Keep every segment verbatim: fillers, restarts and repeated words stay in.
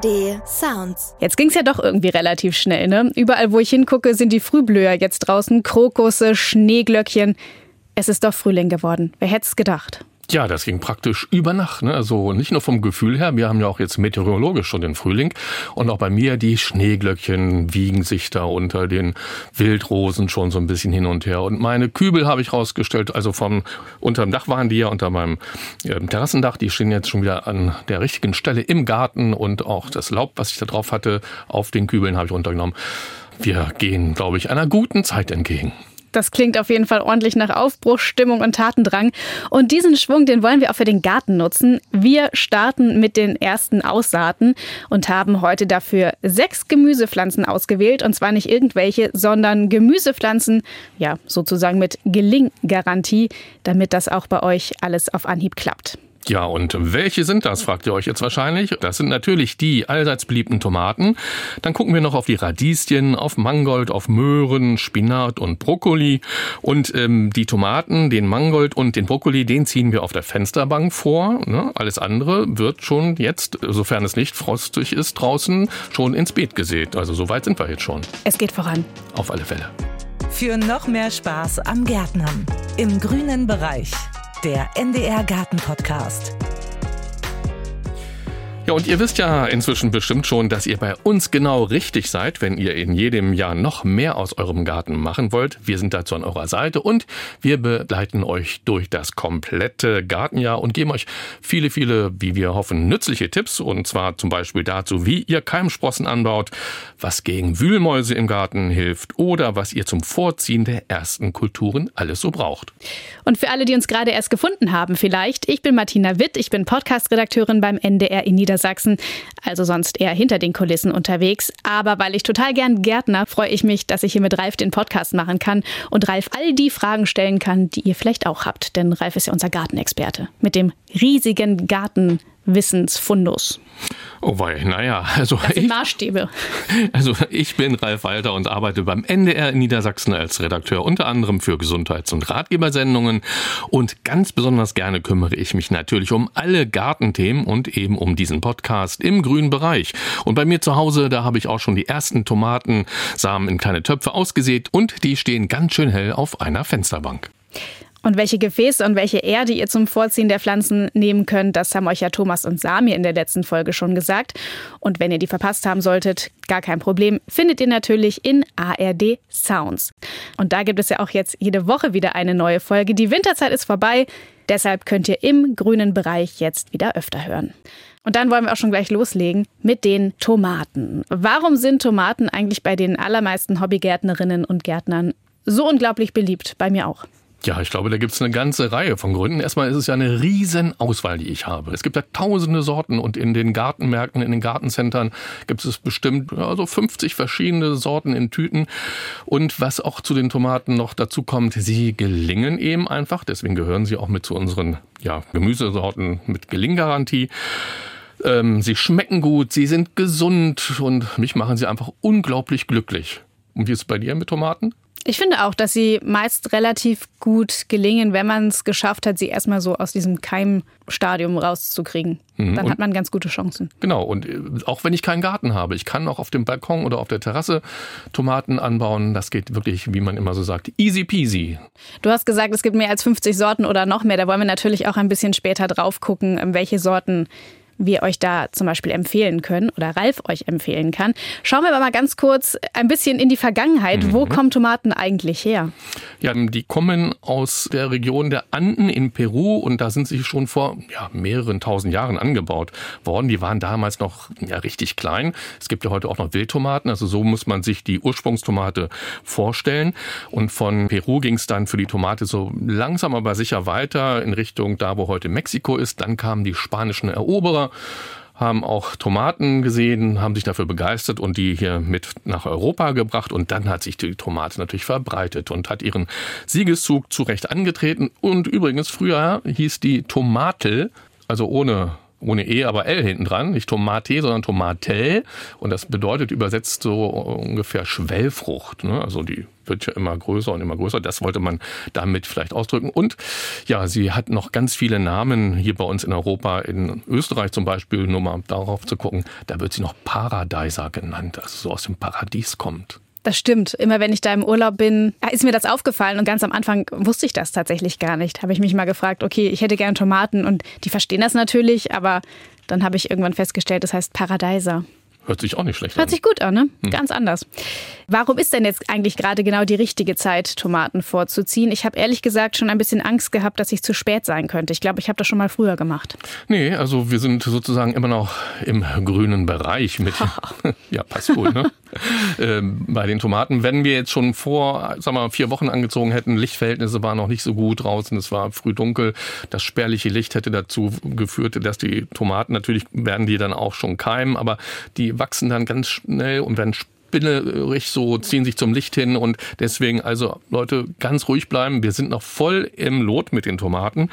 D Sounds. Jetzt ging's ja doch irgendwie relativ schnell, ne? Überall, wo ich hingucke, sind die Frühblüher jetzt draußen. Krokusse, Schneeglöckchen. Es ist doch Frühling geworden. Wer hätte es gedacht? Ja, das ging praktisch über Nacht, ne? Also nicht nur vom Gefühl her, wir haben ja auch jetzt meteorologisch schon den Frühling. Und auch bei mir, die Schneeglöckchen wiegen sich da unter den Wildrosen schon so ein bisschen hin und her. Und meine Kübel habe ich rausgestellt, also vom unterm Dach waren die ja, unter meinem äh, Terrassendach. Die stehen jetzt schon wieder an der richtigen Stelle im Garten. Und auch das Laub, was ich da drauf hatte, auf den Kübeln habe ich runtergenommen. Wir gehen, glaube ich, einer guten Zeit entgegen. Das klingt auf jeden Fall ordentlich nach Aufbruchsstimmung und Tatendrang. Und diesen Schwung, den wollen wir auch für den Garten nutzen. Wir starten mit den ersten Aussaaten und haben heute dafür sechs Gemüsepflanzen ausgewählt. Und zwar nicht irgendwelche, sondern Gemüsepflanzen, ja, sozusagen mit Gelinggarantie, damit das auch bei euch alles auf Anhieb klappt. Ja, und welche sind das, fragt ihr euch jetzt wahrscheinlich. Das sind natürlich die allseits beliebten Tomaten. Dann gucken wir noch auf die Radieschen, auf Mangold, auf Möhren, Spinat und Brokkoli. Und ähm, die Tomaten, den Mangold und den Brokkoli, den ziehen wir auf der Fensterbank vor. Ne? Alles andere wird schon jetzt, sofern es nicht frostig ist draußen, schon ins Beet gesät. Also so weit sind wir jetzt schon. Es geht voran. Auf alle Fälle. Für noch mehr Spaß am Gärtnern. Im grünen Bereich. Der N D R Garten Podcast. Ja, und ihr wisst ja inzwischen bestimmt schon, dass ihr bei uns genau richtig seid, wenn ihr in jedem Jahr noch mehr aus eurem Garten machen wollt. Wir sind dazu an eurer Seite und wir begleiten euch durch das komplette Gartenjahr und geben euch viele, viele, wie wir hoffen, nützliche Tipps. Und zwar zum Beispiel dazu, wie ihr Keimsprossen anbaut, was gegen Wühlmäuse im Garten hilft oder was ihr zum Vorziehen der ersten Kulturen alles so braucht. Und für alle, die uns gerade erst gefunden haben vielleicht, ich bin Martina Witt, ich bin Podcast-Redakteurin beim N D R in Niedersachsen. Sachsen, also sonst eher hinter den Kulissen unterwegs. Aber weil ich total gern Gärtner, freue ich mich, dass ich hier mit Ralf den Podcast machen kann und Ralf all die Fragen stellen kann, die ihr vielleicht auch habt. Denn Ralf ist ja unser Gartenexperte mit dem riesigen Gartenwissensfundus. Oh wei, naja, also das sind ich, Maßstäbe. Also ich bin Ralf Walter und arbeite beim N D R in Niedersachsen als Redakteur unter anderem für Gesundheits- und Ratgebersendungen. Und ganz besonders gerne kümmere ich mich natürlich um alle Gartenthemen und eben um diesen Podcast im grünen Bereich. Und bei mir zu Hause, da habe ich auch schon die ersten Tomatensamen in kleine Töpfe ausgesät und die stehen ganz schön hell auf einer Fensterbank. Und welche Gefäße und welche Erde ihr zum Vorziehen der Pflanzen nehmen könnt, das haben euch ja Thomas und Sami in der letzten Folge schon gesagt. Und wenn ihr die verpasst haben solltet, gar kein Problem, findet ihr natürlich in A R D Sounds. Und da gibt es ja auch jetzt jede Woche wieder eine neue Folge. Die Winterzeit ist vorbei, deshalb könnt ihr im grünen Bereich jetzt wieder öfter hören. Und dann wollen wir auch schon gleich loslegen mit den Tomaten. Warum sind Tomaten eigentlich bei den allermeisten Hobbygärtnerinnen und Gärtnern so unglaublich beliebt? Bei mir auch. Ja, ich glaube, da gibt es eine ganze Reihe von Gründen. Erstmal ist es ja eine riesen Auswahl, die ich habe. Es gibt ja tausende Sorten und in den Gartenmärkten, in den Gartencentern gibt es bestimmt also fünfzig verschiedene Sorten in Tüten. Und was auch zu den Tomaten noch dazu kommt, sie gelingen eben einfach. Deswegen gehören sie auch mit zu unseren ja, Gemüsesorten mit Gelinggarantie. Ähm, sie schmecken gut, sie sind gesund und mich machen sie einfach unglaublich glücklich. Und wie ist es bei dir mit Tomaten? Ich finde auch, dass sie meist relativ gut gelingen, wenn man es geschafft hat, sie erstmal so aus diesem Keimstadium rauszukriegen. Mhm. Dann hat man ganz gute Chancen. Genau, und auch wenn ich keinen Garten habe, ich kann auch auf dem Balkon oder auf der Terrasse Tomaten anbauen. Das geht wirklich, wie man immer so sagt, easy peasy. Du hast gesagt, es gibt mehr als fünfzig Sorten oder noch mehr. Da wollen wir natürlich auch ein bisschen später drauf gucken, welche Sorten wir euch da zum Beispiel empfehlen können oder Ralf euch empfehlen kann. Schauen wir aber mal ganz kurz ein bisschen in die Vergangenheit. Mhm. Wo kommen Tomaten eigentlich her? Ja, die kommen aus der Region der Anden in Peru und da sind sie schon vor ja, mehreren tausend Jahren angebaut worden. Die waren damals noch ja, richtig klein. Es gibt ja heute auch noch Wildtomaten, also so muss man sich die Ursprungstomate vorstellen. Und von Peru ging es dann für die Tomate so langsam aber sicher weiter in Richtung da, wo heute Mexiko ist. Dann kamen die spanischen Eroberer, haben auch Tomaten gesehen, haben sich dafür begeistert und die hier mit nach Europa gebracht. Und dann hat sich die Tomate natürlich verbreitet und hat ihren Siegeszug zu Recht angetreten. Und übrigens, früher hieß die Tomatel, also ohne ohne E, aber L hinten dran. Nicht Tomate, sondern Tomatel. Und das bedeutet übersetzt so ungefähr Schwellfrucht. Ne? Also die wird ja immer größer und immer größer. Das wollte man damit vielleicht ausdrücken. Und ja, sie hat noch ganz viele Namen hier bei uns in Europa. In Österreich zum Beispiel, nur mal darauf zu gucken, da wird sie noch Paradeiser genannt, also so aus dem Paradies kommt. Das stimmt. Immer wenn ich da im Urlaub bin, ist mir das aufgefallen. Und ganz am Anfang wusste ich das tatsächlich gar nicht. Habe ich mich mal gefragt, okay, ich hätte gerne Tomaten. Und die verstehen das natürlich, aber dann habe ich irgendwann festgestellt, das heißt Paradeiser. Hört sich auch nicht schlecht an. Hört sich gut an, ne? Hm. Ganz anders. Warum ist denn jetzt eigentlich gerade genau die richtige Zeit, Tomaten vorzuziehen? Ich habe ehrlich gesagt schon ein bisschen Angst gehabt, dass ich zu spät sein könnte. Ich glaube, ich habe das schon mal früher gemacht. Nee, also wir sind sozusagen immer noch im grünen Bereich mit. Ja, passt gut, ne? ähm, bei den Tomaten. Wenn wir jetzt schon vor, sag mal, vier Wochen angezogen hätten, Lichtverhältnisse waren noch nicht so gut draußen, es war früh dunkel. Das spärliche Licht hätte dazu geführt, dass die Tomaten, natürlich werden die dann auch schon keimen, aber die wachsen dann ganz schnell und werden spinnerig, so ziehen sich zum Licht hin und deswegen also Leute ganz ruhig bleiben. Wir sind noch voll im Lot mit den Tomaten.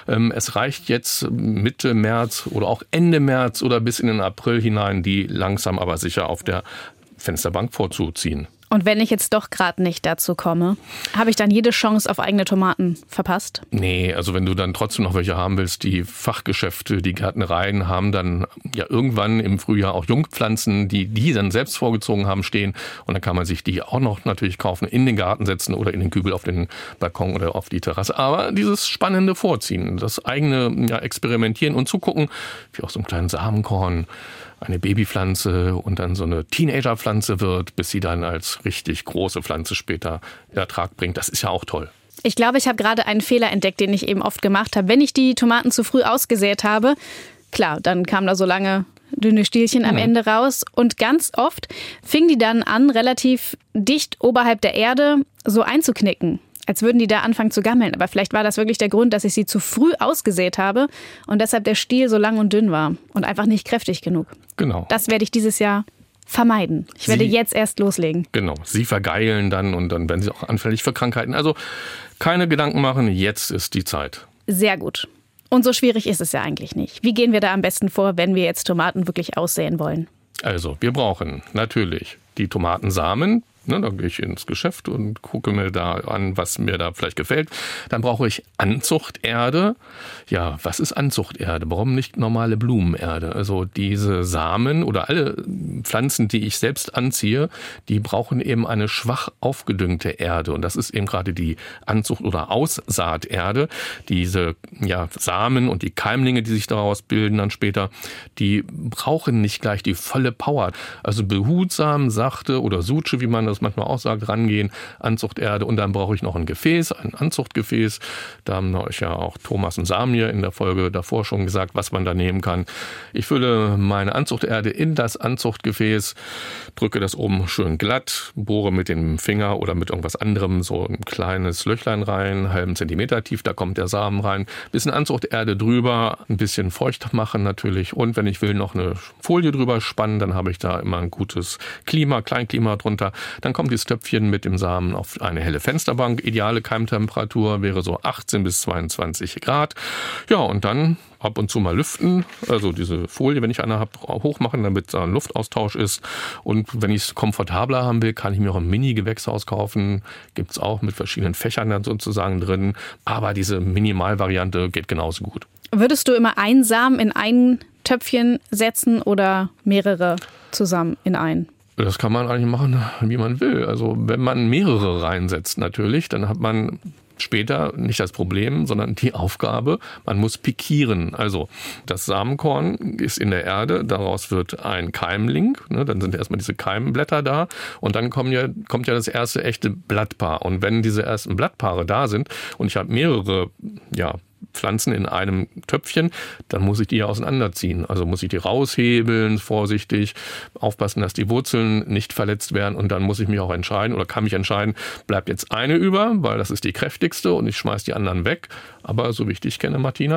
Es reicht jetzt Mitte März oder auch Ende März oder bis in den April hinein, die langsam aber sicher auf der Fensterbank vorzuziehen. Und wenn ich jetzt doch gerade nicht dazu komme, habe ich dann jede Chance auf eigene Tomaten verpasst? Nee, also wenn du dann trotzdem noch welche haben willst, die Fachgeschäfte, die Gärtnereien haben dann ja irgendwann im Frühjahr auch Jungpflanzen, die die dann selbst vorgezogen haben, stehen. Und dann kann man sich die auch noch natürlich kaufen, in den Garten setzen oder in den Kübel auf den Balkon oder auf die Terrasse. Aber dieses spannende Vorziehen, das eigene ja, Experimentieren und zugucken, wie auch so einen kleinen Samenkorn, eine Babypflanze und dann so eine Teenagerpflanze wird, bis sie dann als richtig große Pflanze später in Ertrag bringt. Das ist ja auch toll. Ich glaube, ich habe gerade einen Fehler entdeckt, den ich eben oft gemacht habe. Wenn ich die Tomaten zu früh ausgesät habe, klar, dann kamen da so lange dünne Stielchen am Ende raus. Und ganz oft fingen die dann an, relativ dicht oberhalb der Erde so einzuknicken. Als würden die da anfangen zu gammeln. Aber vielleicht war das wirklich der Grund, dass ich sie zu früh ausgesät habe und deshalb der Stiel so lang und dünn war und einfach nicht kräftig genug. Genau. Das werde ich dieses Jahr vermeiden. Ich werde sie, jetzt erst loslegen. Genau. Sie vergeilen dann und dann werden sie auch anfällig für Krankheiten. Also keine Gedanken machen, jetzt ist die Zeit. Sehr gut. Und so schwierig ist es ja eigentlich nicht. Wie gehen wir da am besten vor, wenn wir jetzt Tomaten wirklich aussäen wollen? Also, wir brauchen natürlich die Tomatensamen. Ne, da gehe ich ins Geschäft und gucke mir da an, was mir da vielleicht gefällt. Dann brauche ich Anzuchterde. Ja, was ist Anzuchterde? Warum nicht normale Blumenerde? Also diese Samen oder alle Pflanzen, die ich selbst anziehe, die brauchen eben eine schwach aufgedüngte Erde. Und das ist eben gerade die Anzucht- oder Ausssaaterde. Diese ja, Samen und die Keimlinge, die sich daraus bilden dann später, die brauchen nicht gleich die volle Power. Also behutsam, sachte oder Suche, wie man das manchmal auch sagt, rangehen, Anzuchterde und dann brauche ich noch ein Gefäß, ein Anzuchtgefäß. Da haben euch ja auch Thomas und Samir in der Folge davor schon gesagt, was man da nehmen kann. Ich fülle meine Anzuchterde in das Anzuchtgefäß, drücke das oben schön glatt, bohre mit dem Finger oder mit irgendwas anderem so ein kleines Löchlein rein, einen halben Zentimeter tief, da kommt der Samen rein, bisschen Anzuchterde drüber, ein bisschen feucht machen natürlich und wenn ich will noch eine Folie drüber spannen, dann habe ich da immer ein gutes Klima, Kleinklima drunter. Dann kommt das Töpfchen mit dem Samen auf eine helle Fensterbank. Ideale Keimtemperatur wäre so achtzehn bis zweiundzwanzig Grad. Ja, und dann ab und zu mal lüften. Also diese Folie, wenn ich eine habe, hochmachen, damit da ein Luftaustausch ist. Und wenn ich es komfortabler haben will, kann ich mir auch ein Mini-Gewächshaus kaufen. Gibt es auch mit verschiedenen Fächern dann sozusagen drin. Aber diese Minimalvariante geht genauso gut. Würdest du immer einen Samen in ein Töpfchen setzen oder mehrere zusammen in ein? Das kann man eigentlich machen, wie man will. Also wenn man mehrere reinsetzt natürlich, dann hat man später nicht das Problem, sondern die Aufgabe, man muss pikieren. Also das Samenkorn ist in der Erde, daraus wird ein Keimling, ne, dann sind erstmal diese Keimblätter da und dann kommen ja, kommt ja das erste echte Blattpaar. Und wenn diese ersten Blattpaare da sind und ich habe mehrere, ja, Pflanzen in einem Töpfchen, dann muss ich die ja auseinanderziehen. Also muss ich die raushebeln, vorsichtig, aufpassen, dass die Wurzeln nicht verletzt werden und dann muss ich mich auch entscheiden oder kann mich entscheiden, bleibt jetzt eine über, weil das ist die kräftigste und ich schmeiß die anderen weg. Aber so wie ich dich kenne, Martina,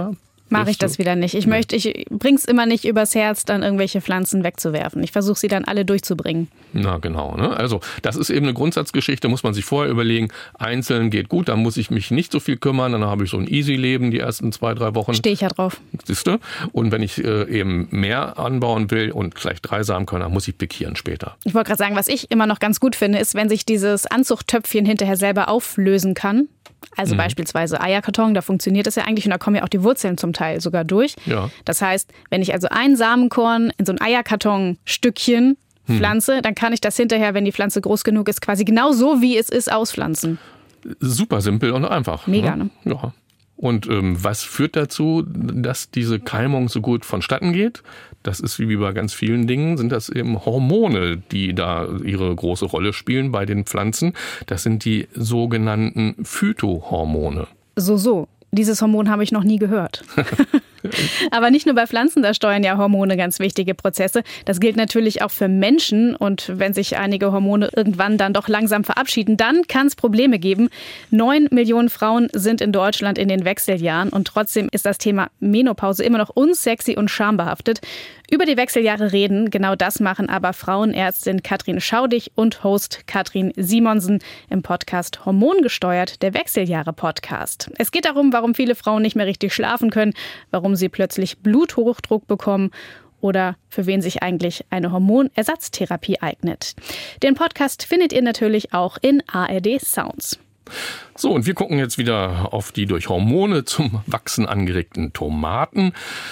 Mache ich das wieder nicht. Ich möchte, ich bring's immer nicht übers Herz, dann irgendwelche Pflanzen wegzuwerfen. Ich versuche sie dann alle durchzubringen. Na genau, ne? Also das ist eben eine Grundsatzgeschichte, muss man sich vorher überlegen. Einzeln geht gut, dann muss ich mich nicht so viel kümmern, dann habe ich so ein Easy-Leben die ersten zwei, drei Wochen. Stehe ich ja drauf. Siehst du? Und wenn ich äh, eben mehr anbauen will und gleich drei Samen können, dann muss ich pikieren später. Ich wollte gerade sagen, was ich immer noch ganz gut finde, ist, wenn sich dieses Anzuchttöpfchen hinterher selber auflösen kann. Also mhm. beispielsweise Eierkarton, da funktioniert das ja eigentlich und da kommen ja auch die Wurzeln zum Teil sogar durch. Ja. Das heißt, wenn ich also ein Samenkorn in so ein Eierkartonstückchen hm. pflanze, dann kann ich das hinterher, wenn die Pflanze groß genug ist, quasi genau so, wie es ist, auspflanzen. Super simpel und einfach. Mega, ne? Ja. Und ähm, was führt dazu, dass diese Keimung so gut vonstatten geht? Das ist wie bei ganz vielen Dingen, sind das eben Hormone, die da ihre große Rolle spielen bei den Pflanzen. Das sind die sogenannten Phytohormone. So, so. Dieses Hormon habe ich noch nie gehört. Aber nicht nur bei Pflanzen, da steuern ja Hormone ganz wichtige Prozesse. Das gilt natürlich auch für Menschen. Und wenn sich einige Hormone irgendwann dann doch langsam verabschieden, dann kann es Probleme geben. Neun Millionen Frauen sind in Deutschland in den Wechseljahren. Und trotzdem ist das Thema Menopause immer noch unsexy und schambehaftet. Über die Wechseljahre reden, genau das machen aber Frauenärztin Katrin Schaudig und Host Katrin Simonsen im Podcast Hormongesteuert, der Wechseljahre-Podcast. Es geht darum, warum viele Frauen nicht mehr richtig schlafen können, warum sie plötzlich Bluthochdruck bekommen oder für wen sich eigentlich eine Hormonersatztherapie eignet. Den Podcast findet ihr natürlich auch in A R D Sounds. So, und wir gucken jetzt wieder auf die durch Hormone zum Wachsen angeregten Tomaten.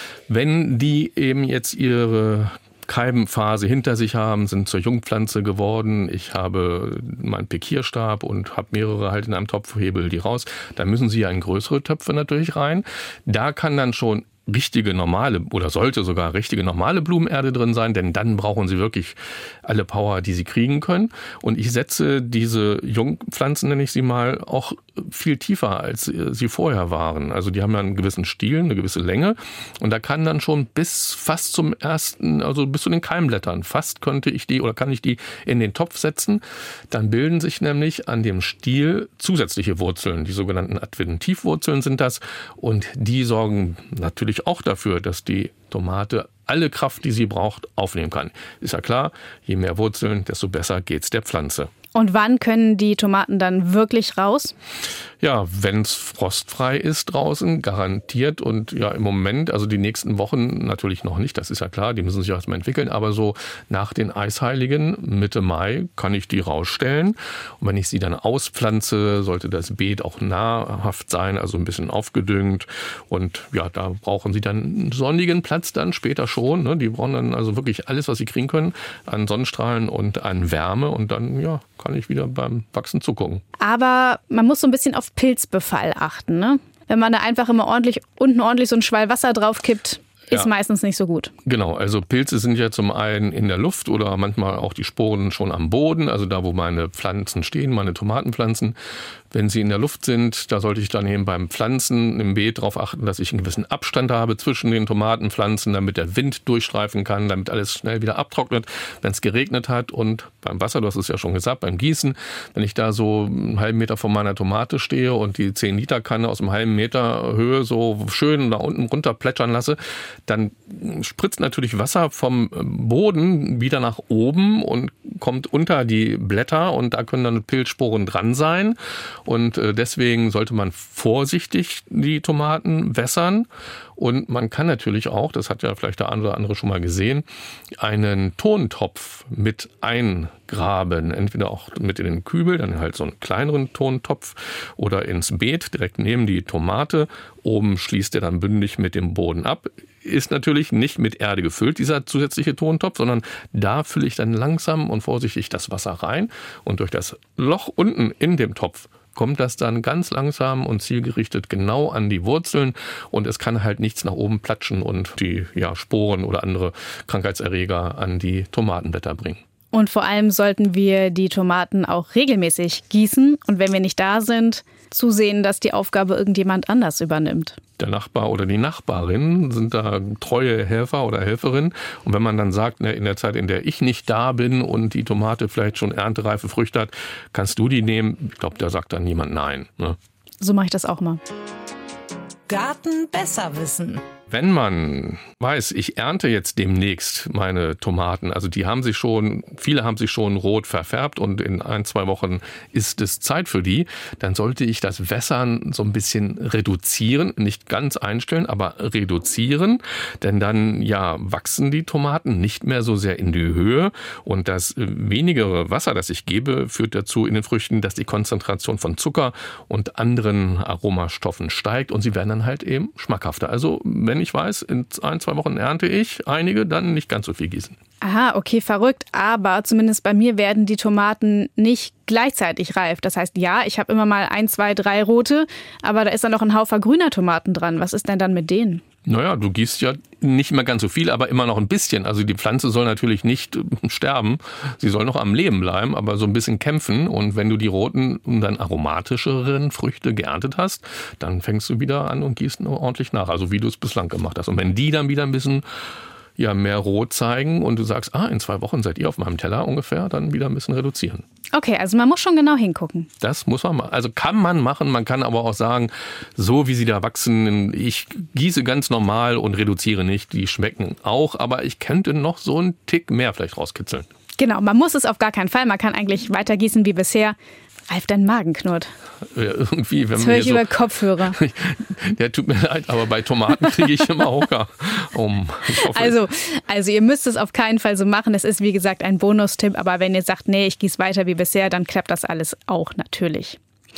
Wenn die eben jetzt ihre Keimenphase hinter sich haben, sind zur Jungpflanze geworden, ich habe meinen Pikierstab und habe mehrere halt in einem Topf, hebel die raus, dann müssen sie ja in größere Töpfe natürlich rein. Da kann dann schon richtige normale oder sollte sogar richtige normale Blumenerde drin sein, denn dann brauchen sie wirklich alle Power, die sie kriegen können. Und ich setze diese Jungpflanzen, nenne ich sie mal, auch viel tiefer, als sie vorher waren. Also die haben ja einen gewissen Stil, eine gewisse Länge und da kann dann schon bis fast zum ersten, also bis zu den Keimblättern, fast könnte ich die oder kann ich die in den Topf setzen. Dann bilden sich nämlich an dem Stiel zusätzliche Wurzeln, die sogenannten Adventivwurzeln sind das und die sorgen natürlich auch dafür, dass die Tomate alle Kraft, die sie braucht, aufnehmen kann. Ist ja klar, je mehr Wurzeln, desto besser geht's der Pflanze. Und wann können die Tomaten dann wirklich raus? Ja, wenn es frostfrei ist draußen, garantiert. Und ja, im Moment, also die nächsten Wochen natürlich noch nicht, das ist ja klar, die müssen sich erstmal entwickeln. Aber so nach den Eisheiligen, Mitte Mai, kann ich die rausstellen. Und wenn ich sie dann auspflanze, sollte das Beet auch nahrhaft sein, also ein bisschen aufgedüngt. Und ja, da brauchen sie dann einen sonnigen Platz dann später schon. Ne? Die brauchen dann also wirklich alles, was sie kriegen können, an Sonnenstrahlen und an Wärme. Und dann, ja, kann ich wieder beim Wachsen zugucken. Aber man muss so ein bisschen auf Pilzbefall achten, ne? Wenn man da einfach immer ordentlich unten ordentlich so einen Schwall Wasser drauf kippt, ist ja meistens nicht so gut. Genau, also Pilze sind ja zum einen in der Luft oder manchmal auch die Sporen schon am Boden, also da, wo meine Pflanzen stehen, meine Tomatenpflanzen. Wenn sie in der Luft sind, da sollte ich dann eben beim Pflanzen im Beet darauf achten, dass ich einen gewissen Abstand habe zwischen den Tomatenpflanzen, damit der Wind durchstreifen kann, damit alles schnell wieder abtrocknet, wenn es geregnet hat. Und beim Wasser, du hast es ja schon gesagt, beim Gießen, wenn ich da so einen halben Meter von meiner Tomate stehe und die zehn Liter Kanne aus einem halben Meter Höhe so schön da unten runter plätschern lasse, dann spritzt natürlich Wasser vom Boden wieder nach oben und kommt unter die Blätter und da können dann Pilzsporen dran sein. Und deswegen sollte man vorsichtig die Tomaten wässern. Und man kann natürlich auch, das hat ja vielleicht der eine oder andere schon mal gesehen, einen Tontopf mit eingraben. Entweder auch mit in den Kübel, dann halt so einen kleineren Tontopf oder ins Beet direkt neben die Tomate. Oben schließt er dann bündig mit dem Boden ab. Ist natürlich nicht mit Erde gefüllt, dieser zusätzliche Tontopf, sondern da fülle ich dann langsam und vorsichtig das Wasser rein. Und durch das Loch unten in dem Topf kommt das dann ganz langsam und zielgerichtet genau an die Wurzeln und es kann halt nichts nach oben platschen und die ja, Sporen oder andere Krankheitserreger an die Tomatenblätter bringen. Und vor allem sollten wir die Tomaten auch regelmäßig gießen und wenn wir nicht da sind, zusehen, dass die Aufgabe irgendjemand anders übernimmt. Der Nachbar oder die Nachbarin sind da treue Helfer oder Helferin. Und wenn man dann sagt, in der Zeit, in der ich nicht da bin und die Tomate vielleicht schon erntereife Früchte hat, kannst du die nehmen? Ich glaube, da sagt dann niemand nein. Ne? So mache ich das auch mal. Garten besser wissen. Wenn man weiß, ich ernte jetzt demnächst meine Tomaten, also die haben sich schon, viele haben sich schon rot verfärbt und in ein, zwei Wochen ist es Zeit für die, dann sollte ich das Wässern so ein bisschen reduzieren, nicht ganz einstellen, aber reduzieren, denn dann ja wachsen die Tomaten nicht mehr so sehr in die Höhe und das wenigere Wasser, das ich gebe, führt dazu in den Früchten, dass die Konzentration von Zucker und anderen Aromastoffen steigt und sie werden dann halt eben schmackhafter. Also wenn ich weiß, in ein, zwei Wochen ernte ich einige, dann nicht ganz so viel gießen. Aha, okay, verrückt. Aber zumindest bei mir werden die Tomaten nicht gleichzeitig reif. Das heißt, ja, ich habe immer mal ein, zwei, drei rote, aber da ist dann noch ein Haufen grüner Tomaten dran. Was ist denn dann mit denen? Naja, du gießt ja nicht mehr ganz so viel, aber immer noch ein bisschen. Also die Pflanze soll natürlich nicht sterben. Sie soll noch am Leben bleiben, aber so ein bisschen kämpfen. Und wenn du die roten und dann aromatischeren Früchte geerntet hast, dann fängst du wieder an und gießt ordentlich nach. Also wie du es bislang gemacht hast. Und wenn die dann wieder ein bisschen ja, mehr rot zeigen und du sagst, ah, in zwei Wochen seid ihr auf meinem Teller ungefähr, dann wieder ein bisschen reduzieren. Okay, also man muss schon genau hingucken. Das muss man machen. Also kann man machen, man kann aber auch sagen, so wie sie da wachsen, ich gieße ganz normal und reduziere nicht, die schmecken auch, aber ich könnte noch so einen Tick mehr vielleicht rauskitzeln. Genau, man muss es auf gar keinen Fall, man kann eigentlich weiter gießen wie bisher. Ralf, dein Magen knurrt. Ja, irgendwie, wenn das höre ich so, über Kopfhörer. Ja, tut mir leid, aber bei Tomaten kriege ich immer Hunger. Um, ich hoffe, also, also ihr müsst es auf keinen Fall so machen. Es ist wie gesagt ein Bonustipp, aber wenn ihr sagt, nee, ich gieße weiter wie bisher, dann klappt das alles auch natürlich.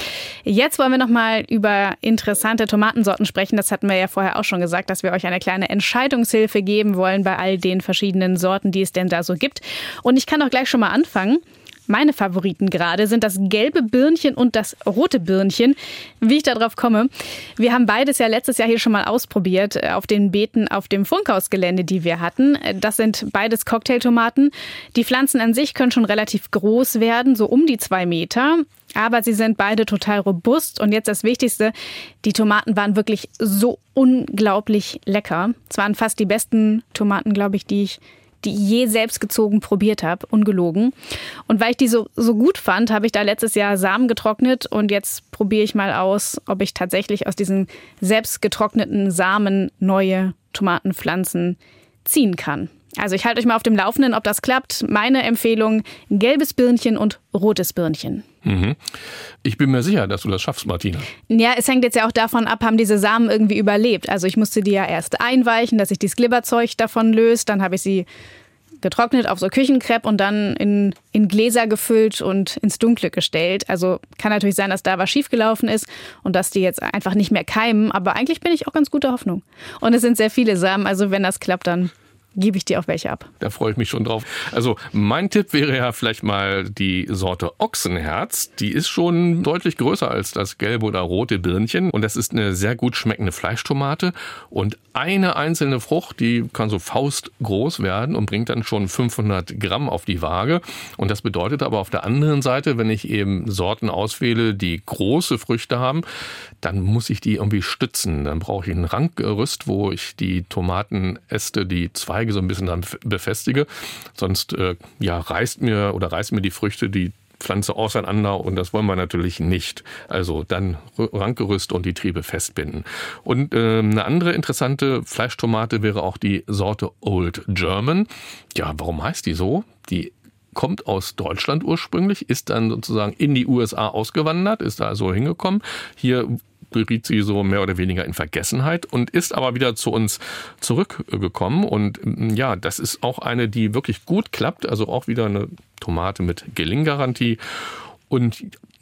Jetzt wollen wir noch mal über interessante Tomatensorten sprechen. Das hatten wir ja vorher auch schon gesagt, dass wir euch eine kleine Entscheidungshilfe geben wollen bei all den verschiedenen Sorten, die es denn da so gibt. Und ich kann auch gleich schon mal anfangen. Meine Favoriten gerade sind das gelbe Birnchen und das rote Birnchen. Wie ich da drauf komme, wir haben beides ja letztes Jahr hier schon mal ausprobiert auf den Beeten auf dem Funkhausgelände, die wir hatten. Das sind beides Cocktailtomaten. Die Pflanzen an sich können schon relativ groß werden, so um die zwei Meter. Aber sie sind beide total robust. Und jetzt das Wichtigste, die Tomaten waren wirklich so unglaublich lecker. Es waren fast die besten Tomaten, glaube ich, die ich die ich je selbst gezogen probiert habe, ungelogen. Und weil ich die so, so gut fand, habe ich da letztes Jahr Samen getrocknet und jetzt probiere ich mal aus, ob ich tatsächlich aus diesen selbst getrockneten Samen neue Tomatenpflanzen ziehen kann. Also ich halte euch mal auf dem Laufenden, ob das klappt. Meine Empfehlung, gelbes Birnchen und rotes Birnchen. Mhm. Ich bin mir sicher, dass du das schaffst, Martina. Ja, es hängt jetzt ja auch davon ab, haben diese Samen irgendwie überlebt. Also ich musste die ja erst einweichen, dass sich dieses Glibberzeug davon löst. Dann habe ich sie getrocknet auf so Küchenkrepp und dann in, in Gläser gefüllt und ins Dunkle gestellt. Also kann natürlich sein, dass da was schiefgelaufen ist und dass die jetzt einfach nicht mehr keimen. Aber eigentlich bin ich auch ganz guter Hoffnung. Und es sind sehr viele Samen, also wenn das klappt, dann gebe ich dir auch welche ab. Da freue ich mich schon drauf. Also mein Tipp wäre ja vielleicht mal die Sorte Ochsenherz. Die ist schon deutlich größer als das gelbe oder rote Birnchen. Und das ist eine sehr gut schmeckende Fleischtomate. Und eine einzelne Frucht, die kann so faustgroß werden und bringt dann schon fünfhundert Gramm auf die Waage. Und das bedeutet aber auf der anderen Seite, wenn ich eben Sorten auswähle, die große Früchte haben, dann muss ich die irgendwie stützen. Dann brauche ich ein Rankgerüst, wo ich die Tomatenäste, die Zweige so ein bisschen dann befestige. Sonst äh, ja, reißt mir oder reißt mir die Früchte die Pflanze auseinander und das wollen wir natürlich nicht. Also dann Rankgerüst und die Triebe festbinden. Und äh, eine andere interessante Fleischtomate wäre auch die Sorte Old German. Ja, warum heißt die so? Die kommt aus Deutschland ursprünglich, ist dann sozusagen in die U S A ausgewandert, ist da also hingekommen. Hier geriet sie so mehr oder weniger in Vergessenheit und ist aber wieder zu uns zurückgekommen. Und ja, das ist auch eine, die wirklich gut klappt. Also auch wieder eine Tomate mit Gelinggarantie. Und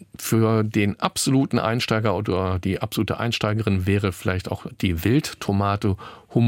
für den absoluten Einsteiger oder die absolute Einsteigerin wäre vielleicht auch die Wildtomate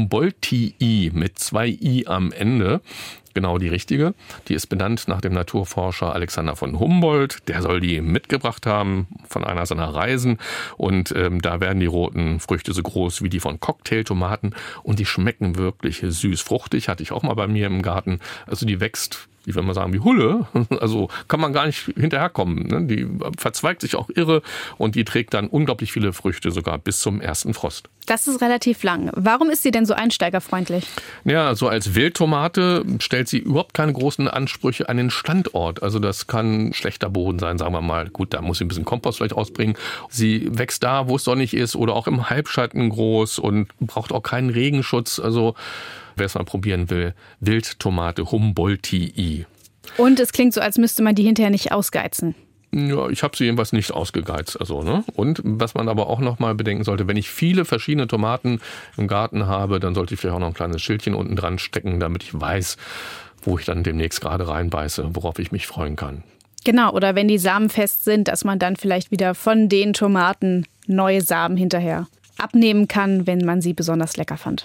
Humboldtii mit zwei i am Ende. Genau die richtige. Die ist benannt nach dem Naturforscher Alexander von Humboldt. Der soll die mitgebracht haben von einer seiner Reisen. Und ähm, da werden die roten Früchte so groß wie die von Cocktailtomaten. Und die schmecken wirklich süß. Fruchtig hatte ich auch mal bei mir im Garten. Also die wächst, ich will mal sagen, wie Hulle. Also kann man gar nicht hinterherkommen. Die verzweigt sich auch irre und die trägt dann unglaublich viele Früchte, sogar bis zum ersten Frost. Das ist relativ lang. Warum ist sie denn so einsteigerfreundlich? Ja, so als Wildtomate stellt sie überhaupt keine großen Ansprüche an den Standort. Also das kann schlechter Boden sein, sagen wir mal. Gut, da muss sie ein bisschen Kompost vielleicht ausbringen. Sie wächst da, wo es sonnig ist oder auch im Halbschatten groß und braucht auch keinen Regenschutz. Also wer es mal probieren will, Wildtomate Humboldtii. Und es klingt so, als müsste man die hinterher nicht ausgeizen. Ja, ich habe sie jedenfalls nicht ausgegeizt. Also, ne? Und was man aber auch noch mal bedenken sollte, wenn ich viele verschiedene Tomaten im Garten habe, dann sollte ich vielleicht auch noch ein kleines Schildchen unten dran stecken, damit ich weiß, wo ich dann demnächst gerade reinbeiße, worauf ich mich freuen kann. Genau, oder wenn die Samen fest sind, dass man dann vielleicht wieder von den Tomaten neue Samen hinterher abnehmen kann, wenn man sie besonders lecker fand.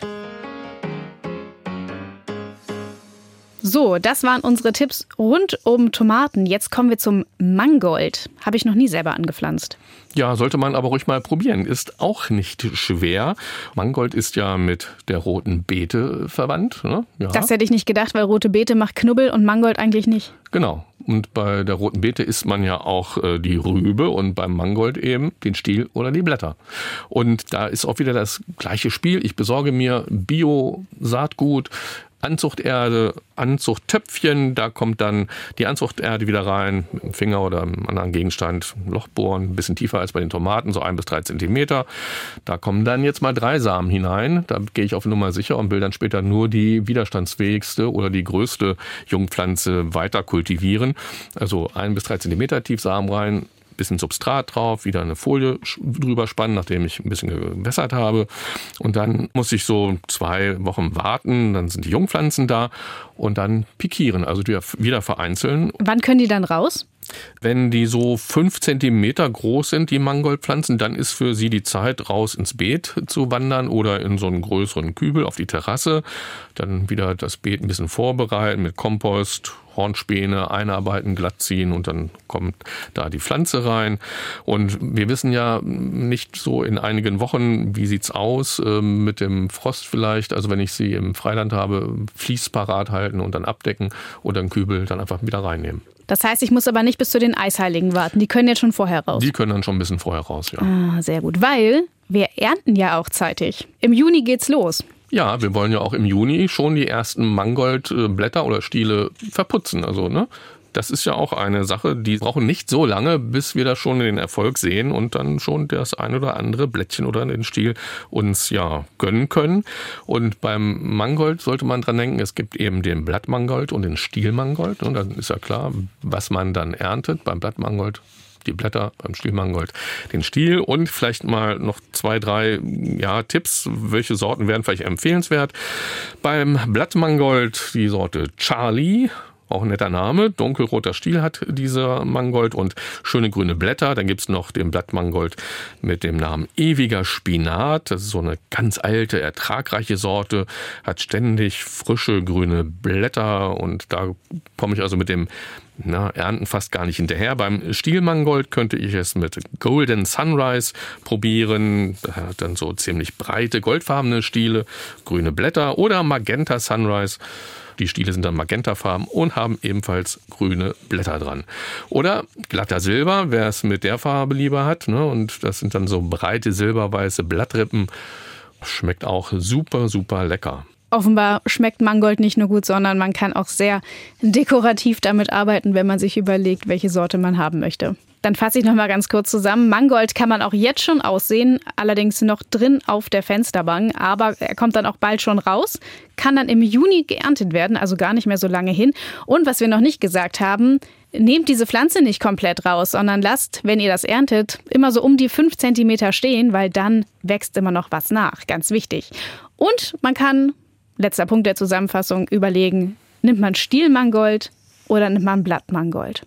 So, das waren unsere Tipps rund um Tomaten. Jetzt kommen wir zum Mangold. Habe ich noch nie selber angepflanzt. Ja, sollte man aber ruhig mal probieren. Ist auch nicht schwer. Mangold ist ja mit der roten Beete verwandt. Ne? Ja. Das hätte ich nicht gedacht, weil rote Beete macht Knubbel und Mangold eigentlich nicht. Genau. Und bei der roten Beete isst man ja auch äh, die Rübe und beim Mangold eben den Stiel oder die Blätter. Und da ist auch wieder das gleiche Spiel. Ich besorge mir Bio-Saatgut, Anzuchterde, Anzuchttöpfchen, da kommt dann die Anzuchterde wieder rein, mit dem Finger oder einem anderen Gegenstand, Loch bohren, ein bisschen tiefer als bei den Tomaten, so ein bis drei Zentimeter. Da kommen dann jetzt mal drei Samen hinein, da gehe ich auf Nummer sicher und will dann später nur die widerstandsfähigste oder die größte Jungpflanze weiter kultivieren. Also ein bis drei Zentimeter tief Samen rein, bisschen Substrat drauf, wieder eine Folie drüber spannen, nachdem ich ein bisschen gewässert habe. Und dann muss ich so zwei Wochen warten, dann sind die Jungpflanzen da und dann pikieren, also wieder vereinzeln. Wann können die dann raus? Wenn die so fünf Zentimeter groß sind, die Mangoldpflanzen, dann ist für sie die Zeit, raus ins Beet zu wandern oder in so einen größeren Kübel auf die Terrasse. Dann wieder das Beet ein bisschen vorbereiten mit Kompost, Hornspäne einarbeiten, glatt ziehen und dann kommt da die Pflanze rein. Und wir wissen ja nicht so in einigen Wochen, wie sieht's aus äh, mit dem Frost vielleicht. Also wenn ich sie im Freiland habe, Vlies parat halten und dann abdecken oder einen Kübel dann einfach wieder reinnehmen. Das heißt, ich muss aber nicht bis zu den Eisheiligen warten. Die können jetzt schon vorher raus. Die können dann schon ein bisschen vorher raus, ja. Ah, sehr gut, weil wir ernten ja auch zeitig. Im Juni geht's los. Ja, wir wollen ja auch im Juni schon die ersten Mangoldblätter oder Stiele verputzen. Also, ne? Das ist ja auch eine Sache, die brauchen nicht so lange, bis wir da schon den Erfolg sehen und dann schon das ein oder andere Blättchen oder den Stiel uns ja gönnen können. Und beim Mangold sollte man dran denken, es gibt eben den Blattmangold und den Stielmangold. Und dann ist ja klar, was man dann erntet. Beim Blattmangold die Blätter, beim Stielmangold den Stiel und vielleicht mal noch zwei, drei ja, Tipps, welche Sorten wären vielleicht empfehlenswert. Beim Blattmangold die Sorte Charlie. Auch ein netter Name. Dunkelroter Stiel hat dieser Mangold und schöne grüne Blätter. Dann gibt's noch den Blattmangold mit dem Namen Ewiger Spinat. Das ist so eine ganz alte, ertragreiche Sorte. Hat ständig frische grüne Blätter. Und da komme ich also mit dem na, Ernten fast gar nicht hinterher. Beim Stielmangold könnte ich es mit Golden Sunrise probieren. Da hat dann so ziemlich breite, goldfarbene Stiele, grüne Blätter. Oder Magenta Sunrise. Die Stiele sind dann magentafarben und haben ebenfalls grüne Blätter dran. Oder glatter Silber, wer es mit der Farbe lieber hat. Ne? Und das sind dann so breite silberweiße Blattrippen. Schmeckt auch super, super lecker. Offenbar schmeckt Mangold nicht nur gut, sondern man kann auch sehr dekorativ damit arbeiten, wenn man sich überlegt, welche Sorte man haben möchte. Dann fasse ich noch mal ganz kurz zusammen. Mangold kann man auch jetzt schon aussehen, allerdings noch drin auf der Fensterbank. Aber er kommt dann auch bald schon raus, kann dann im Juni geerntet werden, also gar nicht mehr so lange hin. Und was wir noch nicht gesagt haben, nehmt diese Pflanze nicht komplett raus, sondern lasst, wenn ihr das erntet, immer so um die fünf Zentimeter stehen, weil dann wächst immer noch was nach. Ganz wichtig. Und man kann, letzter Punkt der Zusammenfassung, überlegen, nimmt man Stielmangold oder nimmt man Blattmangold?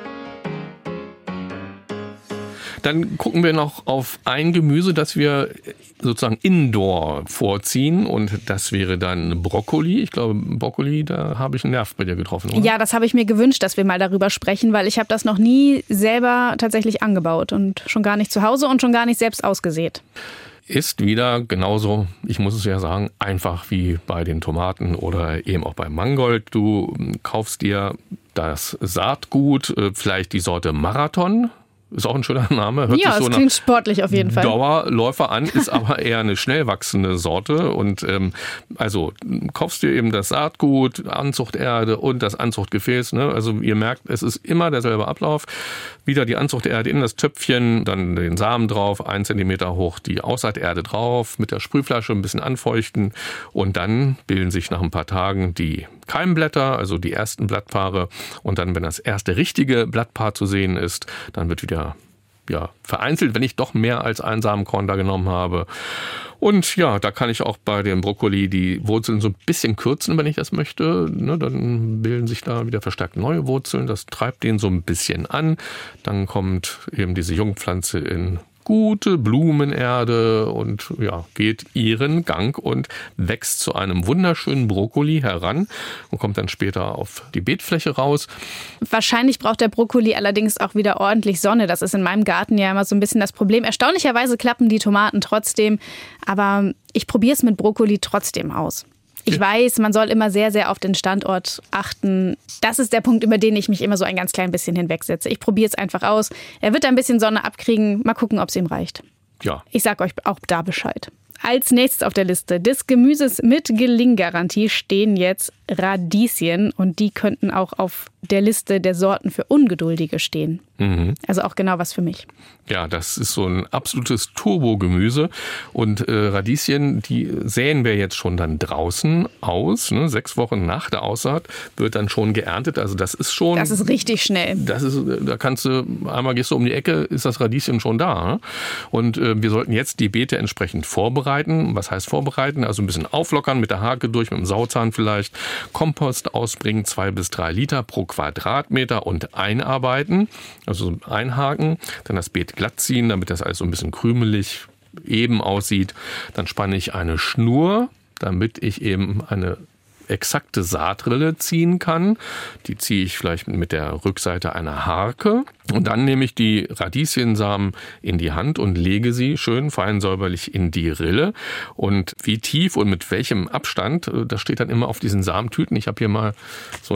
Dann gucken wir noch auf ein Gemüse, das wir sozusagen indoor vorziehen. Und das wäre dann Brokkoli. Ich glaube, Brokkoli, da habe ich einen Nerv bei dir getroffen, oder? Ja, das habe ich mir gewünscht, dass wir mal darüber sprechen, weil ich habe das noch nie selber tatsächlich angebaut. Und schon gar nicht zu Hause und schon gar nicht selbst ausgesät. Ist wieder genauso, ich muss es ja sagen, einfach wie bei den Tomaten oder eben auch beim Mangold. Du kaufst dir das Saatgut, vielleicht die Sorte Marathon. ist auch ein schöner Name. Hört ja, sich so es klingt sportlich auf jeden Fall. Dauerläufer an, ist aber eher eine schnell wachsende Sorte. Und ähm, also kaufst dir eben das Saatgut, Anzuchterde und das Anzuchtgefäß. Ne? Also ihr merkt, es ist immer derselbe Ablauf. Wieder die Anzuchterde in das Töpfchen, dann den Samen drauf, ein Zentimeter hoch die Aussaaterde drauf, mit der Sprühflasche ein bisschen anfeuchten und dann bilden sich nach ein paar Tagen die Keimblätter, also die ersten Blattpaare. Und dann, wenn das erste richtige Blattpaar zu sehen ist, dann wird wieder ja, vereinzelt, wenn ich doch mehr als ein Samenkorn da genommen habe. Und ja, da kann ich auch bei dem Brokkoli die Wurzeln so ein bisschen kürzen, wenn ich das möchte. Ne, dann bilden sich da wieder verstärkt neue Wurzeln. Das treibt den so ein bisschen an. Dann kommt eben diese Jungpflanze in gute Blumenerde und ja, geht ihren Gang und wächst zu einem wunderschönen Brokkoli heran und kommt dann später auf die Beetfläche raus. Wahrscheinlich braucht der Brokkoli allerdings auch wieder ordentlich Sonne. Das ist in meinem Garten ja immer so ein bisschen das Problem. Erstaunlicherweise klappen die Tomaten trotzdem, aber ich probiere es mit Brokkoli trotzdem aus. Ich weiß, man soll immer sehr, sehr auf den Standort achten. Das ist der Punkt, über den ich mich immer so ein ganz klein bisschen hinwegsetze. Ich probiere es einfach aus. Er wird ein bisschen Sonne abkriegen. Mal gucken, ob es ihm reicht. Ja. Ich sage euch auch da Bescheid. Als nächstes auf der Liste des Gemüses mit Gelinggarantie stehen jetzt Radieschen. Und die könnten auch auf der Liste der Sorten für Ungeduldige stehen. Mhm. Also auch genau was für mich. Ja, das ist so ein absolutes Turbogemüse. Und äh, Radieschen, die säen wir jetzt schon dann draußen aus. Ne? Sechs Wochen nach der Aussaat wird dann schon geerntet. Also das ist schon... Das ist richtig schnell. Das ist, da kannst du, einmal gehst du um die Ecke, ist das Radieschen schon da. Ne? Und äh, wir sollten jetzt die Beete entsprechend vorbereiten. Was heißt vorbereiten? Also ein bisschen auflockern, mit der Hake durch, mit dem Sauzahn vielleicht. Kompost ausbringen, zwei bis drei Liter pro Quadratmeter und einarbeiten. Also einhaken, dann das Beet glatt ziehen, damit das alles so ein bisschen krümelig eben aussieht. Dann spanne ich eine Schnur, damit ich eben eine exakte Saatrille ziehen kann. Die ziehe ich vielleicht mit der Rückseite einer Harke. Und dann nehme ich die Radieschensamen in die Hand und lege sie schön fein säuberlich in die Rille. Und wie tief und mit welchem Abstand, das steht dann immer auf diesen Samentüten. Ich habe hier mal so,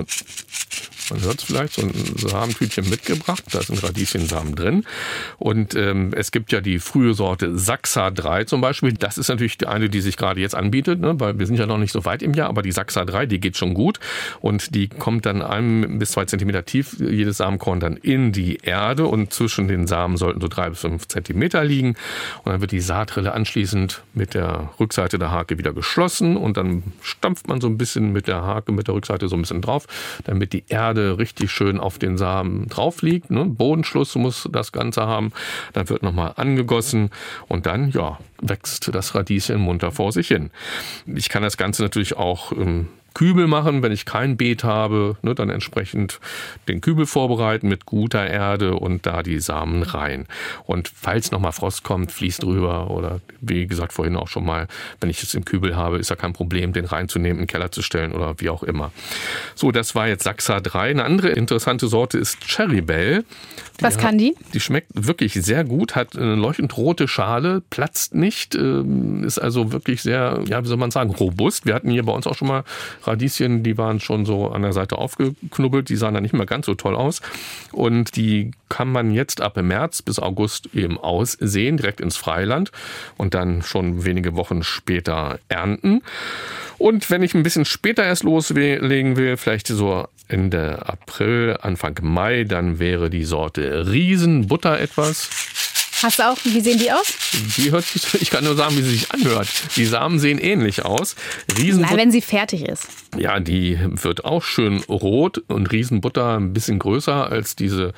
man hört es vielleicht, so ein Samentütchen mitgebracht. Da sind Radieschensamen drin. Und ähm, es gibt ja die frühe Sorte Saxa drei zum Beispiel. Das ist natürlich die eine, die sich gerade jetzt anbietet, ne? Weil wir sind ja noch nicht so weit im Jahr, aber die Saxa drei, die geht schon gut. Und die kommt dann ein bis zwei Zentimeter tief, jedes Samenkorn dann in die Erde. Und zwischen den Samen sollten so drei bis fünf Zentimeter liegen. Und dann wird die Saatrille anschließend mit der Rückseite der Hake wieder geschlossen. Und dann stampft man so ein bisschen mit der Hake, mit der Rückseite so ein bisschen drauf, damit die Erde richtig schön auf den Samen drauf liegt. Ne? Bodenschluss muss das Ganze haben. Dann wird nochmal angegossen. Und dann, ja, wächst das Radieschen munter vor sich hin. Ich kann das Ganze natürlich auch im Kübel machen, wenn ich kein Beet habe, ne, dann entsprechend den Kübel vorbereiten mit guter Erde und da die Samen rein. Und falls nochmal Frost kommt, fließt drüber oder wie gesagt vorhin auch schon mal, wenn ich es im Kübel habe, ist ja kein Problem, den reinzunehmen, in den Keller zu stellen oder wie auch immer. So, das war jetzt Saxa drei. Eine andere interessante Sorte ist Cherry Belle. Die Was kann die? Die schmeckt wirklich sehr gut, hat eine leuchtend rote Schale, platzt nicht, ist also wirklich sehr, ja, wie soll man sagen, robust. Wir hatten hier bei uns auch schon mal Radieschen, die waren schon so an der Seite aufgeknubbelt, die sahen dann nicht mehr ganz so toll aus. Und die kann man jetzt ab März bis August eben aussehen, direkt ins Freiland und dann schon wenige Wochen später ernten. Und wenn ich ein bisschen später erst loslegen will, vielleicht so Ende April, Anfang Mai, dann wäre die Sorte Riesenbutter etwas. Hast du auch, wie sehen die aus? Die hört sich, ich kann nur sagen, wie sie sich anhört. Die Samen sehen ähnlich aus. Riesenbutter, na, wenn sie fertig ist. Ja, die wird auch schön rot und Riesenbutter ein bisschen größer als diese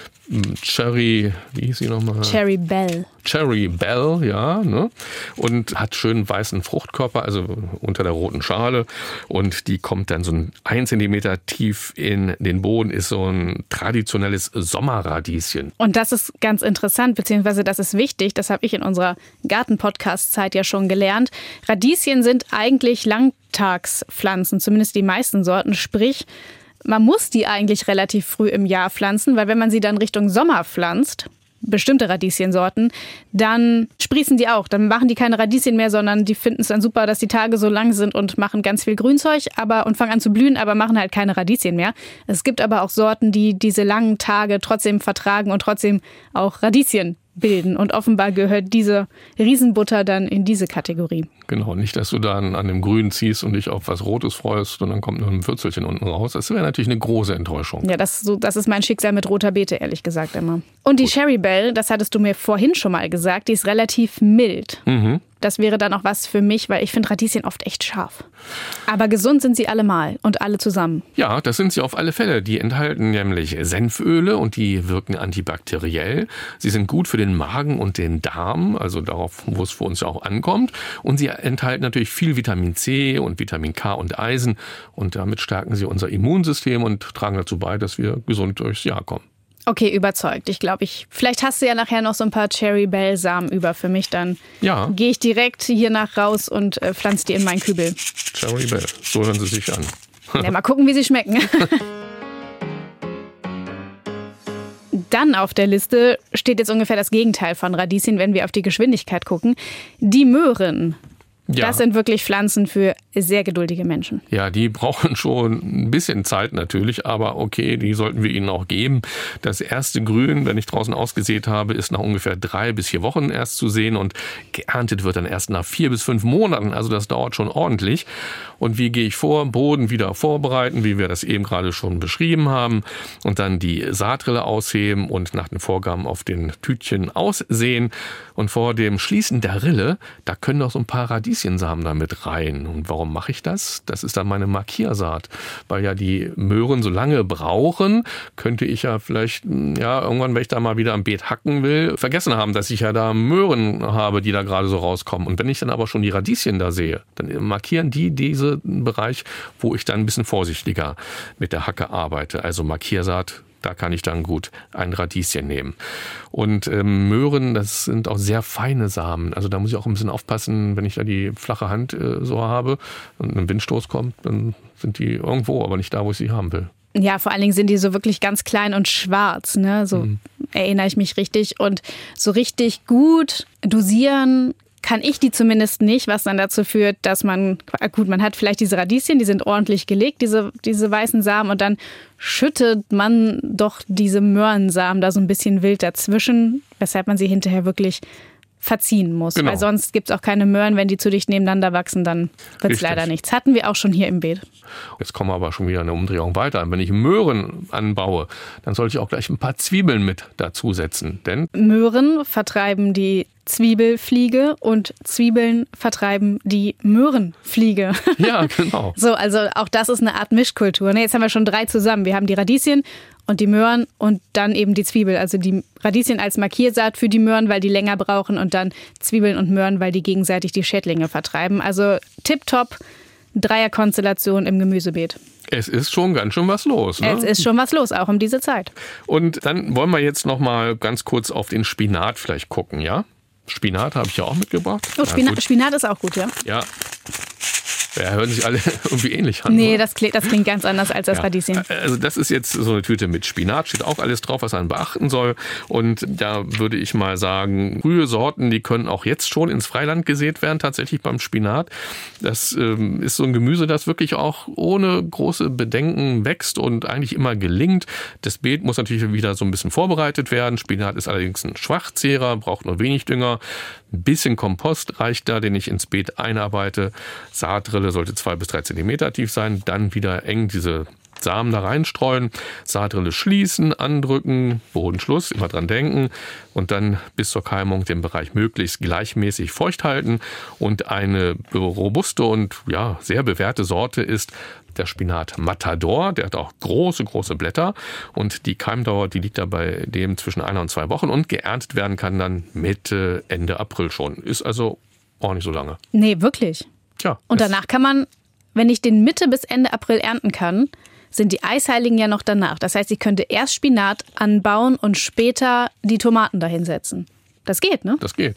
Cherry, wie hieß sie nochmal? Cherry Belle. Cherry Belle, ja, ne? Und hat schön weißen Fruchtkörper, also unter der roten Schale. Und die kommt dann so ein ein Zentimeter tief in den Boden, ist so ein traditionelles Sommerradieschen. Und das ist ganz interessant, beziehungsweise das ist wichtig, das habe ich in unserer Garten-Podcast-Zeit ja schon gelernt. Radieschen sind eigentlich Langtagspflanzen, zumindest die meisten Sorten, sprich, man muss die eigentlich relativ früh im Jahr pflanzen, weil wenn man sie dann Richtung Sommer pflanzt, bestimmte Radieschensorten, dann sprießen die auch. Dann machen die keine Radieschen mehr, sondern die finden es dann super, dass die Tage so lang sind und machen ganz viel Grünzeug aber und fangen an zu blühen, aber machen halt keine Radieschen mehr. Es gibt aber auch Sorten, die diese langen Tage trotzdem vertragen und trotzdem auch Radieschen bilden. Und offenbar gehört diese Riesenbutter dann in diese Kategorie. Genau, nicht, dass du dann an dem Grün ziehst und dich auf was Rotes freust und dann kommt nur ein Würzelchen unten raus. Das wäre natürlich eine große Enttäuschung. Ja, das, so, das ist mein Schicksal mit roter Beete, ehrlich gesagt immer. Und die Gut. Cherry Belle, das hattest du mir vorhin schon mal gesagt, die ist relativ mild. Mhm. Das wäre dann auch was für mich, weil ich finde Radieschen oft echt scharf. Aber gesund sind sie allemal und alle zusammen. Ja, das sind sie auf alle Fälle. Die enthalten nämlich Senföle und die wirken antibakteriell. Sie sind gut für den Magen und den Darm, also darauf, wo es für uns ja auch ankommt. Und sie enthalten natürlich viel Vitamin C und Vitamin K und Eisen. Und damit stärken sie unser Immunsystem und tragen dazu bei, dass wir gesund durchs Jahr kommen. Okay, überzeugt. Ich glaube, ich vielleicht hast du ja nachher noch so ein paar Cherry Belle Samen über für mich. Dann ja. gehe ich direkt hier nach raus und äh, pflanze die in meinen Kübel. Cherry Belle, so hören sie sich an. Ja, mal gucken, wie sie schmecken. Dann auf der Liste steht jetzt ungefähr das Gegenteil von Radieschen, wenn wir auf die Geschwindigkeit gucken. Die Möhren. Ja. Das sind wirklich Pflanzen für sehr geduldige Menschen. Ja, die brauchen schon ein bisschen Zeit natürlich, aber okay, die sollten wir ihnen auch geben. Das erste Grün, wenn ich draußen ausgesät habe, ist nach ungefähr drei bis vier Wochen erst zu sehen und geerntet wird dann erst nach vier bis fünf Monaten. Also das dauert schon ordentlich. Und wie gehe ich vor? Boden wieder vorbereiten, wie wir das eben gerade schon beschrieben haben. Und dann die Saatrille ausheben und nach den Vorgaben auf den Tütchen aussehen. Und vor dem Schließen der Rille, da können noch so ein paar Radieschensamen da mit rein. Und warum mache ich das? Das ist dann meine Markiersaat. Weil ja die Möhren so lange brauchen, könnte ich ja vielleicht, ja, irgendwann, wenn ich da mal wieder am Beet hacken will, vergessen haben, dass ich ja da Möhren habe, die da gerade so rauskommen. Und wenn ich dann aber schon die Radieschen da sehe, dann markieren die diese Bereich, wo ich dann ein bisschen vorsichtiger mit der Hacke arbeite. Also Markiersaat, da kann ich dann gut ein Radieschen nehmen. Und ähm, Möhren, das sind auch sehr feine Samen. Also da muss ich auch ein bisschen aufpassen, wenn ich da die flache Hand äh, so habe und ein Windstoß kommt, dann sind die irgendwo, aber nicht da, wo ich sie haben will. Ja, vor allen Dingen sind die so wirklich ganz klein und schwarz, ne? So mhm. erinnere ich mich richtig. Und so richtig gut dosieren kann ich die zumindest nicht, was dann dazu führt, dass man, gut, man hat vielleicht diese Radieschen, die sind ordentlich gelegt, diese, diese weißen Samen, und dann schüttet man doch diese Möhrensamen da so ein bisschen wild dazwischen, weshalb man sie hinterher wirklich verziehen muss. Genau. Weil sonst gibt es auch keine Möhren, wenn die zu dicht nebeneinander wachsen, dann wird es leider nichts. Hatten wir auch schon hier im Beet. Jetzt kommen wir aber schon wieder eine Umdrehung weiter. Wenn ich Möhren anbaue, dann sollte ich auch gleich ein paar Zwiebeln mit dazusetzen. Denn Möhren vertreiben die Zwiebelfliege und Zwiebeln vertreiben die Möhrenfliege. Ja, genau. So, also auch das ist eine Art Mischkultur. Jetzt haben wir schon drei zusammen. Wir haben die Radieschen und die Möhren und dann eben die Zwiebel. Also die Radieschen als Markiersaat für die Möhren, weil die länger brauchen, und dann Zwiebeln und Möhren, weil die gegenseitig die Schädlinge vertreiben. Also tipptopp, Dreierkonstellation im Gemüsebeet. Es ist schon ganz schön was los. Ne? Es ist schon was los, auch um diese Zeit. Und dann wollen wir jetzt noch mal ganz kurz auf den Spinat vielleicht gucken, ja? Spinat habe ich ja auch mitgebracht. Oh, Spinat, Spinat ist auch gut, ja? Ja. Ja, hören sich alle irgendwie ähnlich an. Nee, das klingt, das klingt ganz anders als das ja. Radieschen. Also das ist jetzt so eine Tüte mit Spinat, steht auch alles drauf, was man beachten soll. Und da würde ich mal sagen, frühe Sorten, die können auch jetzt schon ins Freiland gesät werden, tatsächlich beim Spinat. Das ähm, ist so ein Gemüse, das wirklich auch ohne große Bedenken wächst und eigentlich immer gelingt. Das Beet muss natürlich wieder so ein bisschen vorbereitet werden. Spinat ist allerdings ein Schwachzehrer, braucht nur wenig Dünger. Ein bisschen Kompost reicht da, den ich ins Beet einarbeite. Saatrille sollte zwei bis drei Zentimeter tief sein. Dann wieder eng diese Samen da reinstreuen. Saatrille schließen, andrücken, Bodenschluss, immer dran denken. Und dann bis zur Keimung den Bereich möglichst gleichmäßig feucht halten. Und eine robuste und ja sehr bewährte Sorte ist der Spinat Matador. Der hat auch große, große Blätter. Und die Keimdauer, die liegt da bei dem zwischen einer und zwei Wochen. Und geerntet werden kann dann Mitte, Ende April schon. Ist also auch nicht so lange. Nee, wirklich. Tja. Und danach kann man, wenn ich den Mitte bis Ende April ernten kann, sind die Eisheiligen ja noch danach. Das heißt, ich könnte erst Spinat anbauen und später die Tomaten dahinsetzen. Das geht, ne? Das geht.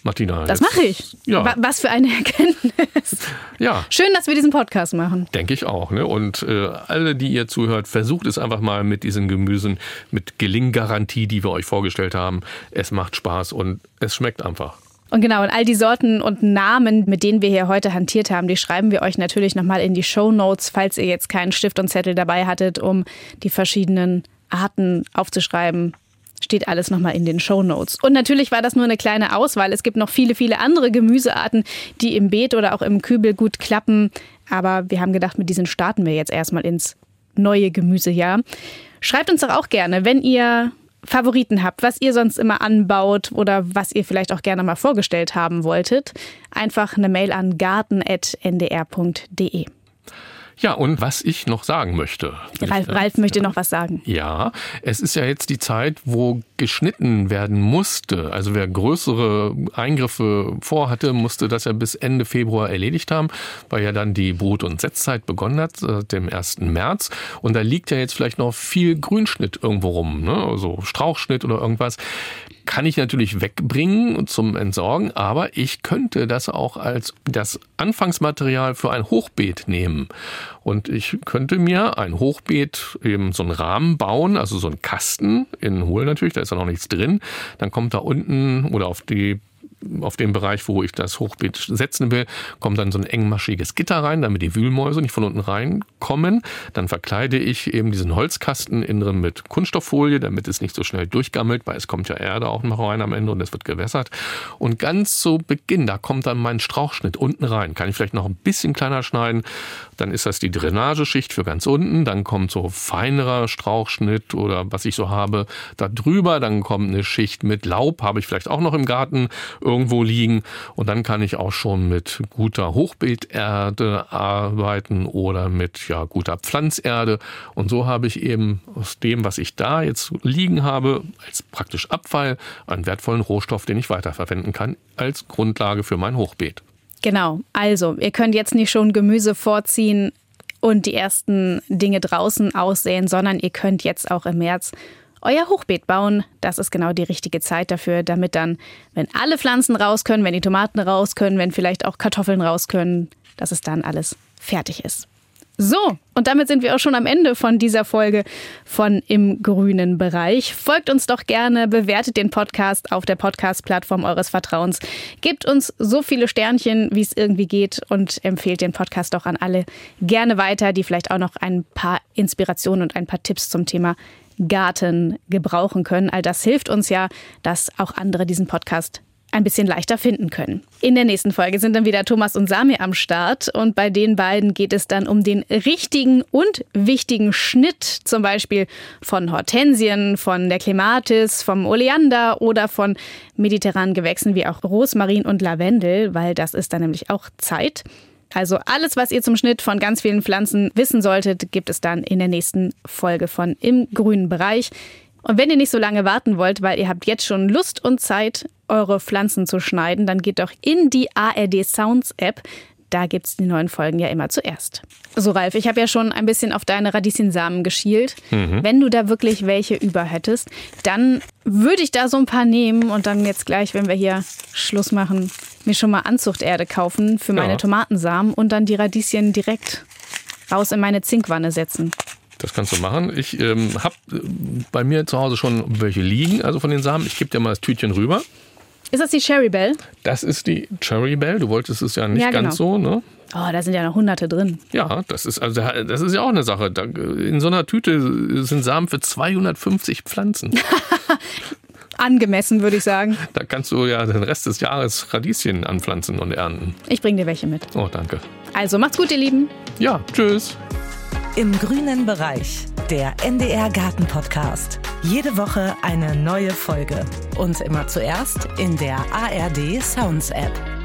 Martina. Das mache ich. Ja. Was für eine Erkenntnis. Ja. Schön, dass wir diesen Podcast machen. Denke ich auch. Ne? Und äh, alle, die ihr zuhört, versucht es einfach mal mit diesen Gemüsen, mit Gelinggarantie, die wir euch vorgestellt haben. Es macht Spaß und es schmeckt einfach. Und genau, und all die Sorten und Namen, mit denen wir hier heute hantiert haben, die schreiben wir euch natürlich nochmal in die Shownotes, falls ihr jetzt keinen Stift und Zettel dabei hattet, um die verschiedenen Arten aufzuschreiben. Steht alles nochmal in den Shownotes. Und natürlich war das nur eine kleine Auswahl. Es gibt noch viele, viele andere Gemüsearten, die im Beet oder auch im Kübel gut klappen. Aber wir haben gedacht, mit diesen starten wir jetzt erstmal ins neue Gemüsejahr. Schreibt uns doch auch gerne, wenn ihr Favoriten habt, was ihr sonst immer anbaut oder was ihr vielleicht auch gerne mal vorgestellt haben wolltet. Einfach eine Mail an garten at n d r punkt d e. Ja, und was ich noch sagen möchte. Ralf, Ralf möchte noch was sagen. Ja, es ist ja jetzt die Zeit, wo geschnitten werden musste. Also wer größere Eingriffe vorhatte, musste das ja bis Ende Februar erledigt haben, weil ja dann die Brut- und Setzzeit begonnen hat, dem ersten März. Und da liegt ja jetzt vielleicht noch viel Grünschnitt irgendwo rum, ne? Also Strauchschnitt oder irgendwas. Kann ich natürlich wegbringen zum Entsorgen, aber ich könnte das auch als das Anfangsmaterial für ein Hochbeet nehmen. Und ich könnte mir ein Hochbeet, eben so einen Rahmen bauen, also so einen Kasten in Hohl natürlich, da ist ja noch nichts drin. Dann kommt da unten oder auf die auf den Bereich, wo ich das Hochbeet setzen will, kommt dann so ein engmaschiges Gitter rein, damit die Wühlmäuse nicht von unten reinkommen. Dann verkleide ich eben diesen Holzkasten innen drin mit Kunststofffolie, damit es nicht so schnell durchgammelt, weil es kommt ja Erde auch noch rein am Ende und es wird gewässert. Und ganz zu Beginn, da kommt dann mein Strauchschnitt unten rein. Kann ich vielleicht noch ein bisschen kleiner schneiden. Dann ist das die Drainageschicht für ganz unten. Dann kommt so feinerer Strauchschnitt oder was ich so habe da drüber. Dann kommt eine Schicht mit Laub, habe ich vielleicht auch noch im Garten irgendwo liegen. Und dann kann ich auch schon mit guter Hochbeeterde arbeiten oder mit ja, guter Pflanzerde. Und so habe ich eben aus dem, was ich da jetzt liegen habe, als praktisch Abfall, einen wertvollen Rohstoff, den ich weiterverwenden kann, als Grundlage für mein Hochbeet. Genau, also ihr könnt jetzt nicht schon Gemüse vorziehen und die ersten Dinge draußen aussehen, sondern ihr könnt jetzt auch im März euer Hochbeet bauen. Das ist genau die richtige Zeit dafür, damit dann, wenn alle Pflanzen raus können, wenn die Tomaten raus können, wenn vielleicht auch Kartoffeln raus können, dass es dann alles fertig ist. So, und damit sind wir auch schon am Ende von dieser Folge von Im grünen Bereich. Folgt uns doch gerne, bewertet den Podcast auf der Podcast-Plattform eures Vertrauens. Gebt uns so viele Sternchen, wie es irgendwie geht und empfehlt den Podcast doch an alle gerne weiter, die vielleicht auch noch ein paar Inspirationen und ein paar Tipps zum Thema Garten gebrauchen können. All das hilft uns ja, dass auch andere diesen Podcast ein bisschen leichter finden können. In der nächsten Folge sind dann wieder Thomas und Samir am Start und bei den beiden geht es dann um den richtigen und wichtigen Schnitt, zum Beispiel von Hortensien, von der Clematis, vom Oleander oder von mediterranen Gewächsen wie auch Rosmarin und Lavendel, weil das ist dann nämlich auch Zeit. Also alles, was ihr zum Schnitt von ganz vielen Pflanzen wissen solltet, gibt es dann in der nächsten Folge von Im grünen Bereich. Und wenn ihr nicht so lange warten wollt, weil ihr habt jetzt schon Lust und Zeit, eure Pflanzen zu schneiden, dann geht doch in die A R D Sounds App. Da gibt es die neuen Folgen ja immer zuerst. So, Ralf, ich habe ja schon ein bisschen auf deine Radieschensamen geschielt. Mhm. Wenn du da wirklich welche über hättest, dann würde ich da so ein paar nehmen und dann jetzt gleich, wenn wir hier Schluss machen, mir schon mal Anzuchterde kaufen für meine ja. Tomatensamen und dann die Radieschen direkt raus in meine Zinkwanne setzen. Das kannst du machen. Ich ähm, habe bei mir zu Hause schon welche liegen, also von den Samen. Ich gebe dir mal das Tütchen rüber. Ist das die Cherry Bell? Das ist die Cherry Bell. Du wolltest es ja nicht ja, genau. ganz so, ne? Oh, da sind ja noch Hunderte drin. Ja, das ist also das ist ja auch eine Sache. In so einer Tüte sind Samen für zweihundertfünfzig Pflanzen. Angemessen, würde ich sagen. Da kannst du ja den Rest des Jahres Radieschen anpflanzen und ernten. Ich bringe dir welche mit. Oh, danke. Also, macht's gut, ihr Lieben. Ja, tschüss. Im grünen Bereich, der N D R Garten Podcast. Jede Woche eine neue Folge. Und immer zuerst in der A R D Sounds App.